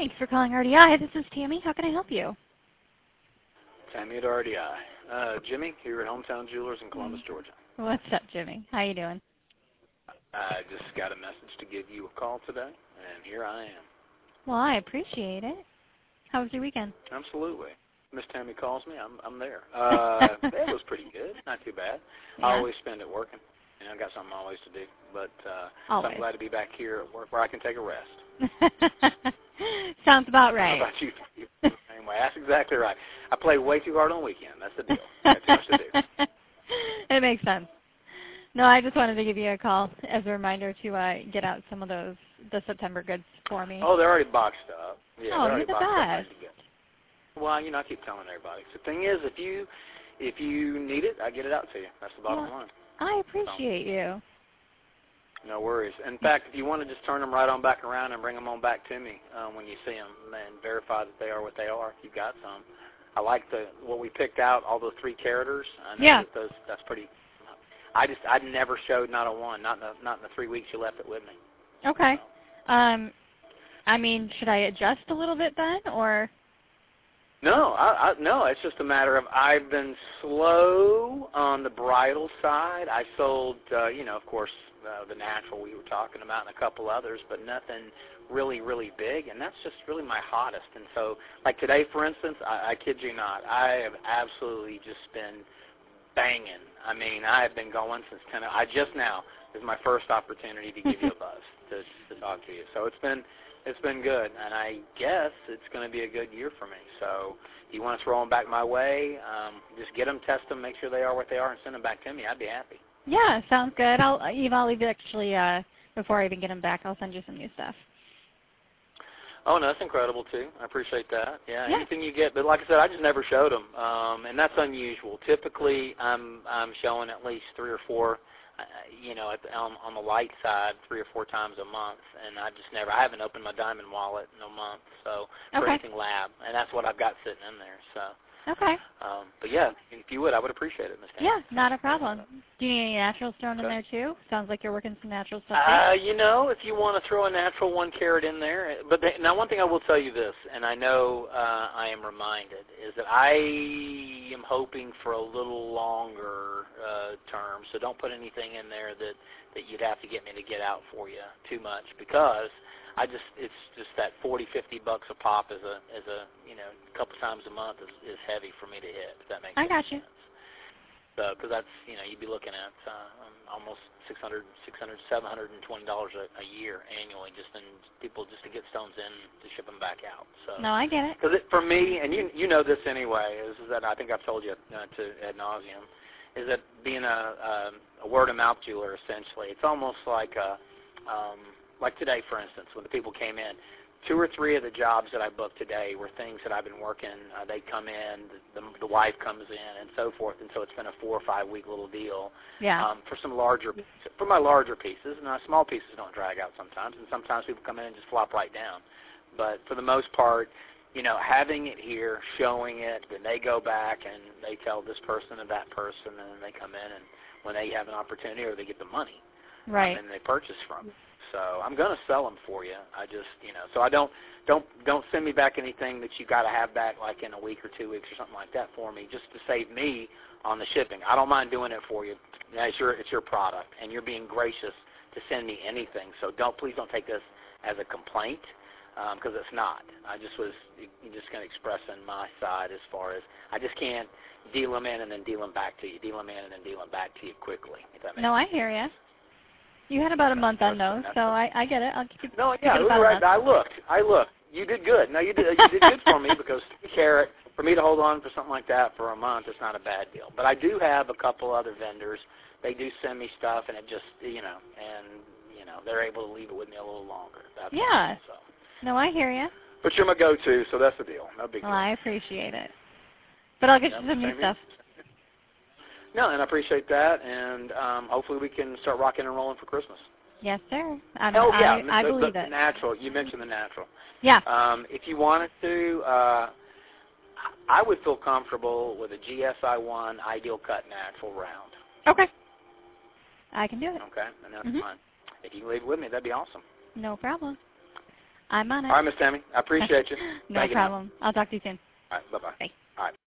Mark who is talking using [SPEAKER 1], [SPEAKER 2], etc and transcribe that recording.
[SPEAKER 1] Thanks for calling RDI. This is Tammy. How can I help you?
[SPEAKER 2] Tammy at RDI. Jimmy, here at Hometown Jewelers in Columbus, Georgia.
[SPEAKER 1] What's up, Jimmy? How you doing?
[SPEAKER 2] I just got a message to give you a call today, and here I am.
[SPEAKER 1] Well, I appreciate it. How was your weekend?
[SPEAKER 2] Absolutely. Miss Tammy calls me, I'm there. It was pretty good, not too bad.
[SPEAKER 1] Yeah.
[SPEAKER 2] I always spend it working. You know, I've got something always to do. But so I'm glad to be back here at work where I can take a rest.
[SPEAKER 1] Sounds about right.
[SPEAKER 2] How about you? Anyway, that's exactly right. I play way too hard on the weekend. That's the deal. That's too much to do.
[SPEAKER 1] It makes sense. No, I just wanted to give you a call as a reminder to get out some of the September goods for me.
[SPEAKER 2] Oh, they're already boxed up. Yeah,
[SPEAKER 1] oh,
[SPEAKER 2] they're
[SPEAKER 1] you're
[SPEAKER 2] already
[SPEAKER 1] the
[SPEAKER 2] boxed
[SPEAKER 1] best.
[SPEAKER 2] up. Well, you know, I keep telling everybody. The thing is, if you need it, I get it out to you. That's the bottom line.
[SPEAKER 1] I appreciate you.
[SPEAKER 2] No worries. In fact, if you want to just turn them right on back around and bring them on back to me when you see them and verify that they are what they are, if you've got some. I like what we picked out, all those 3 caraters. I know that's pretty. I never showed not a one, not in the 3 weeks you left it with me.
[SPEAKER 1] Okay. I mean, should I adjust a little bit then, or?
[SPEAKER 2] No, no. It's just a matter of I've been slow on the bridal side. I sold, of course, the natural we were talking about and a couple others, but nothing really, really big. And that's just really my hottest. And so, like today, for instance, I kid you not, I have absolutely just been banging. I mean, I have been going since 10. I just now is my first opportunity to give you a buzz to talk to you. So it's been good, and I guess it's going to be a good year for me. So if you want to throw them back my way, just get them, test them, make sure they are what they are, and send them back to me. I'd be happy.
[SPEAKER 1] Yeah, sounds good. I'll leave actually, before I even get them back, I'll send you some new stuff.
[SPEAKER 2] Oh, no, that's incredible, too. I appreciate that. Yeah, anything you get. But like I said, I just never showed them, and that's unusual. Typically, I'm showing at least 3 or 4, on the light side 3 or 4 times a month, and I haven't opened my diamond wallet in a month, so for anything lab, and that's what I've got sitting in there, so.
[SPEAKER 1] Okay.
[SPEAKER 2] But yeah, if you would, I would appreciate it, Ms. Tammy.
[SPEAKER 1] Yeah, not a problem. Do you need any naturals thrown in there too? Sounds like you're working some natural stuff too.
[SPEAKER 2] If you want to throw a natural 1 carat in there, now one thing I will tell you this, and I know I am reminded, is that I am hoping for a little longer term, so don't put anything in there that you'd have to get me to get out for you too much, because it's just that $40-50 a pop as a couple times a month is heavy for me to hit, if that makes sense.
[SPEAKER 1] I got you.
[SPEAKER 2] So, because that's, you'd be looking at almost $600, $720 a year annually just to get stones in to ship them back out. So,
[SPEAKER 1] no, I get it.
[SPEAKER 2] Because for me, and you know this anyway, is that I think I've told you to ad nauseum, is that being a word-of-mouth jeweler, essentially, it's almost like like today, for instance, when the people came in, 2 or 3 of the jobs that I booked today were things that I've been working. They come in, the wife comes in, and so forth, and so it's been a 4 or 5 week little deal.
[SPEAKER 1] Yeah.
[SPEAKER 2] For my larger pieces, and small pieces don't drag out sometimes, and sometimes people come in and just flop right down. But for the most part, having it here, showing it, then they go back and they tell this person and that person, and then they come in, and when they have an opportunity or they get the money,
[SPEAKER 1] right,
[SPEAKER 2] and they purchase from it. So I'm going to sell them for you. I just, so I don't send me back anything that you got to have back like in a week or 2 weeks or something like that for me, just to save me on the shipping. I don't mind doing it for you. It's your product, and you're being gracious to send me anything. So please don't take this as a complaint, because it's not. I just was just going to express on my side as far as I just can't deal them in and then deal them back to you, deal them in and then deal them back to you quickly. If that makes sense.
[SPEAKER 1] I hear you. You had about a month on those, so I get it. I'll keep.
[SPEAKER 2] No, yeah, right. I looked. You did good. No, you did good for me, because 3 carat, for me to hold on for something like that for a month, it's not a bad deal. But I do have a couple other vendors. They do send me stuff, and it just, they're able to leave it with me a little longer. That's
[SPEAKER 1] yeah.
[SPEAKER 2] So.
[SPEAKER 1] No, I hear you.
[SPEAKER 2] But you're my go-to, so that's the deal. No big deal.
[SPEAKER 1] Well, I appreciate it. But I'll get you some new stuff.
[SPEAKER 2] No, and I appreciate that, and hopefully we can start rocking and rolling for Christmas.
[SPEAKER 1] Yes, sir.
[SPEAKER 2] I believe it. The natural. You mentioned the natural.
[SPEAKER 1] Yeah.
[SPEAKER 2] If you wanted to, I would feel comfortable with a GSI-1 Ideal Cut Natural round.
[SPEAKER 1] Okay. I can do it.
[SPEAKER 2] Okay, and that's fine. If you can leave it with me, that'd be awesome.
[SPEAKER 1] No problem. I'm on it.
[SPEAKER 2] All right, Miss Tammy. I appreciate you.
[SPEAKER 1] No
[SPEAKER 2] Thank
[SPEAKER 1] problem. I'll talk to you soon.
[SPEAKER 2] All right, bye-bye.
[SPEAKER 1] Bye.
[SPEAKER 2] All right.